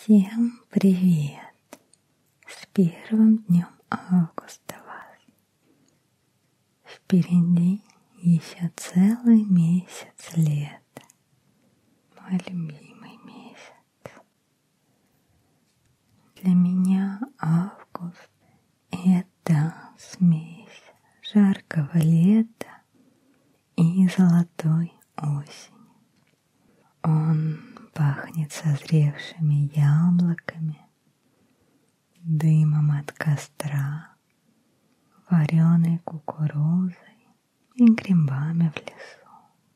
Всем привет! С первым днем августа вас! Впереди еще целый месяц лета, мой любимый месяц. Для меня август — это смесь жаркого лета и золотой осени. Он пахнет созревшими яблоками, дымом от костра, вареной кукурузой и грибами в лесу.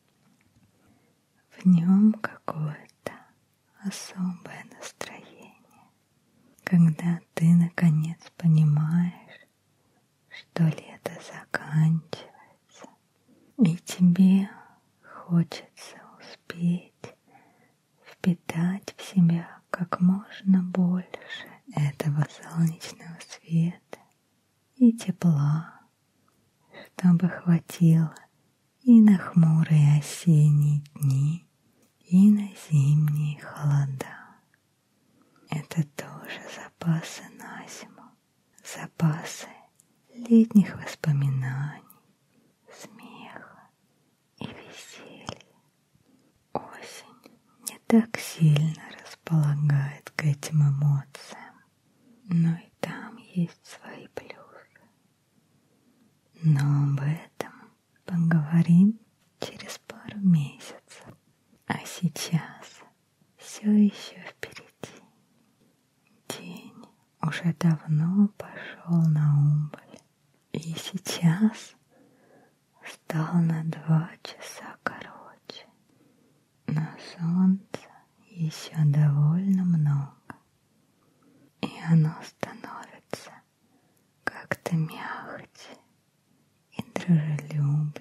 В нем какое-то особое настроение, когда ты наконец понимаешь, что лето заканчивается, и тебе хочется успеть впитать в себя как можно больше этого солнечного света и тепла, чтобы хватило и на хмурые осенние дни, и на зимние холода. Это тоже запасы на зиму, запасы летних воспоминаний, смеха и веселья. Осень не так сильно располагает к этим эмоциям, но и там есть свои плюсы. Но об этом поговорим через пару месяцев. А сейчас все еще впереди. День уже давно пошел на убыль, и сейчас стал на 2 часа короче. Но солнца еще довольно много, и оно становится как-то мягче и дружелюбнее.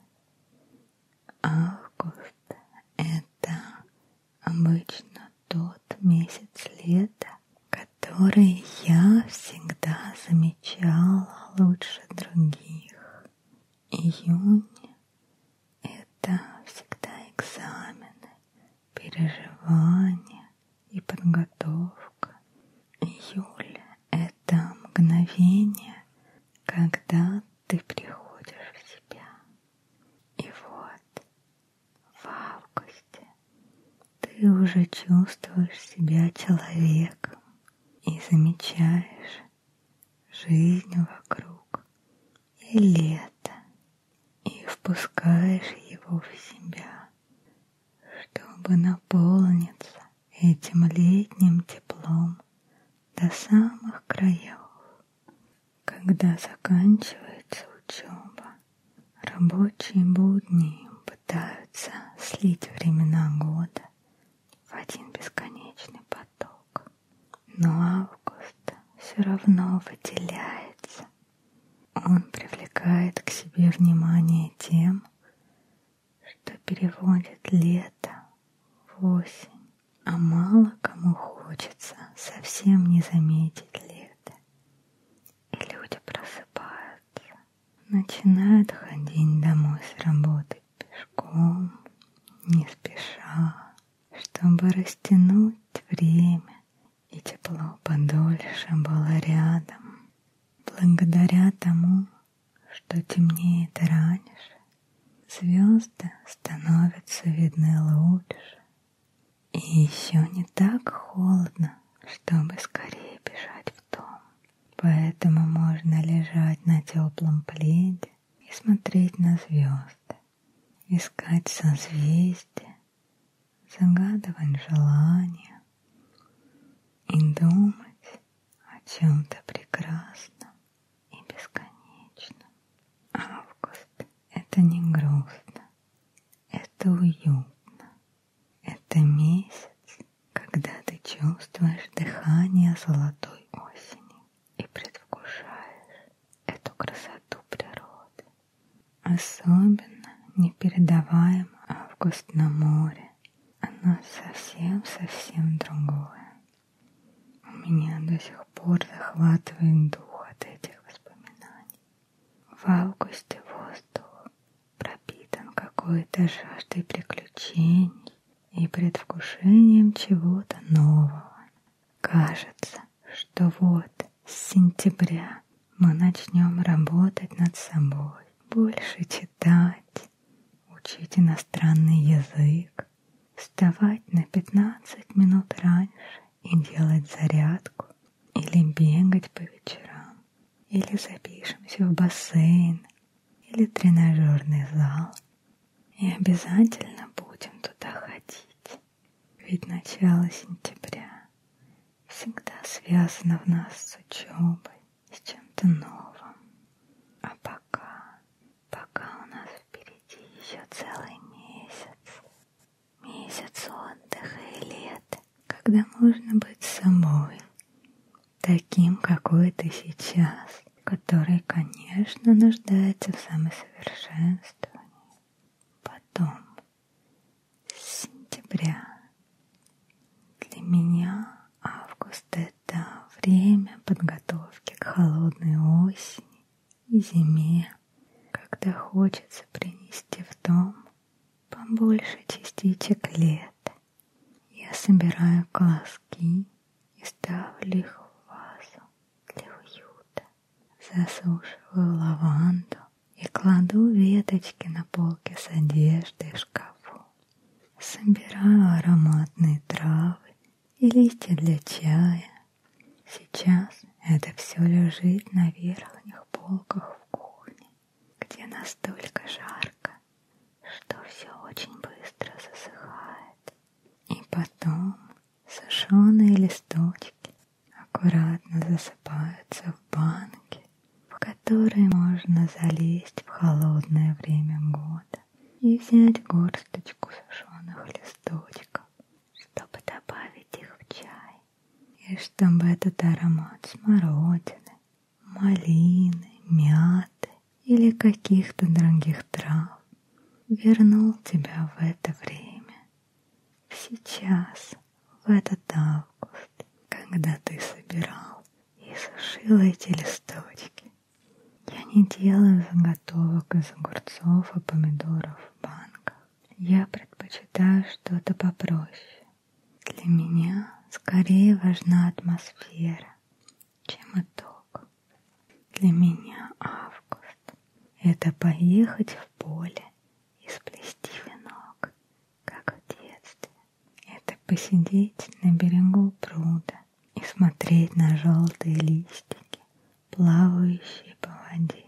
Август — это обычно тот месяц лета, который я всегда замечала лучше других. Июнь — это всегда экзамены, переживания и подготовка. Июль — это мгновение, когда ты приходишь в себя. И вот в августе ты уже чувствуешь себя человеком и замечаешь жизнь вокруг и лето, и впускаешь его в себя, чтобы наполниться этим летним теплом до самых краев. Когда заканчивается учеба, рабочие будни пытаются слить времена года в один бесконечный поток. Но август все равно выделяется. Он привлекает к себе внимание тем, что переводит лето в осень. А мало кому хочется совсем не заметить лето. И люди просыпаются, начинают ходить домой с работы пешком, не спеша, чтобы растянуть время и тепло подольше было рядом. Благодаря тому, что темнеет раньше, звезды становятся видны лучше. И еще не так холодно, чтобы скорее бежать в дом. Поэтому можно лежать на теплом пледе и смотреть на звезды, искать созвездия, загадывать желания и думать о чем-то прекрасном и бесконечном. Август — это не грустно, это уютно. Это месяц, когда ты чувствуешь дыхание золотой осени и предвкушаешь эту красоту природы. Особенно непередаваем август на море. Оно совсем другое. У меня до сих пор захватывает дух от этих воспоминаний. В августе воздух пропитан какой-то жаждой приключений и предвкушением чего-то нового, кажется, что вот с сентября мы начнем работать над собой, больше читать, учить иностранный язык, вставать на 15 минут раньше и делать зарядку, или бегать по вечерам, или запишемся в бассейн, или тренажерный зал, и обязательно будем туда ходить. Ведь начало сентября всегда связано в нас с учебой, с чем-то новым. А пока у нас впереди еще целый месяц. Месяц отдыха и лета, когда можно быть собой, таким, какой ты сейчас, который, конечно, нуждается в самосовершенствовании. Потом, с сентября, для меня август — это время подготовки к холодной осени и зиме, когда хочется принести в дом побольше частичек лета. Я собираю колоски и ставлю их в вазу для уюта, засушиваю лаванду и кладу веточки на полке с одеждой в шкафу. Собираю ароматные травы и листья для чая. Сейчас это все лежит на верхних полках в кухне, где настолько жарко, что все очень быстро засыхает. И потом сушеные листочки аккуратно засыпаются в банки, в которые можно залезть в холодное время года и взять горсточку сушеных листочков, чтобы добавить их в чай, и чтобы этот аромат смородины, малины, мяты или каких-то других трав вернул тебя в это время, сейчас, в этот август, когда ты собирал и сушил эти листочки. Я не делаю заготовок из огурцов и помидоров в банках. Я предпочитаю что-то попроще. Для меня скорее важна атмосфера, чем итог. Для меня август — это поехать в поле и сплести венок, как в детстве. Это посидеть на берегу пруда и смотреть на желтые листики, плавающие по воде,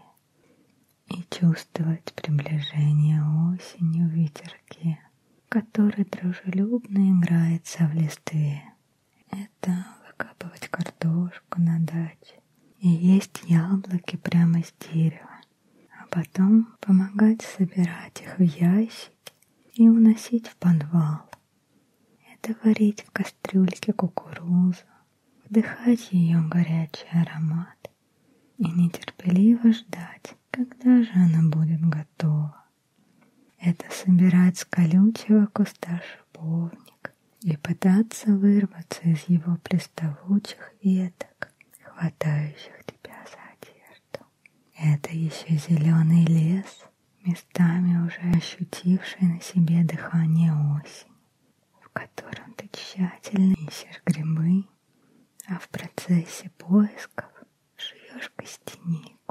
и чувствовать приближение осени в ветерке, который дружелюбно играется в листве. Это выкапывать картошку на даче и есть яблоки прямо с дерева, а потом помогать собирать их в ящики и уносить в подвал. Это варить в кастрюльке кукурузу, вдыхать ее горячий аромат и нетерпеливо ждать, когда же она будет готова. Это собирать с колючего куста шиповник и пытаться вырваться из его приставучих веток, хватающих тебя за одежду. Это еще зеленый лес, местами уже ощутивший на себе дыхание осени, в котором ты тщательно ищешь грибы, а в процессе поисков жуешь костянику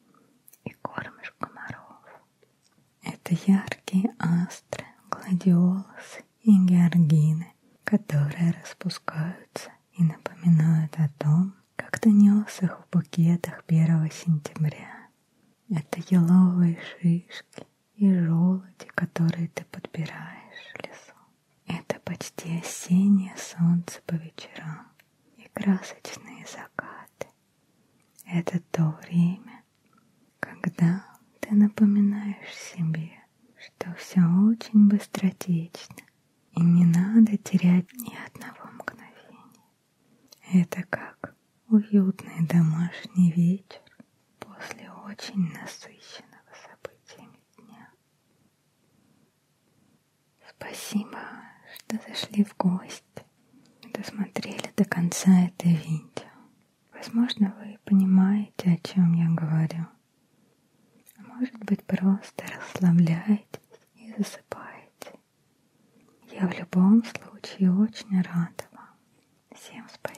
и кормишь комаров. Это яркие астры, гладиолусы и георгины, которые распускаются и напоминают о том, как ты нес их в букетах 1 сентября. Это еловые шишки и желуди, которые ты подбираешь в лесу. Это почти осеннее солнце по вечерам и красочные закаты. Это то время, когда ты напоминаешь себе, что все очень быстротечно и не надо терять ни одного мгновения. Это как уютный домашний вечер после очень насыщенного событиями дня. Спасибо, что зашли в гости и досмотрели до конца это видео. Возможно, вы понимаете, о чем я говорю. А может быть, просто расслабляетесь и засыпаете. Я в любом случае очень рада вам. Всем спасибо.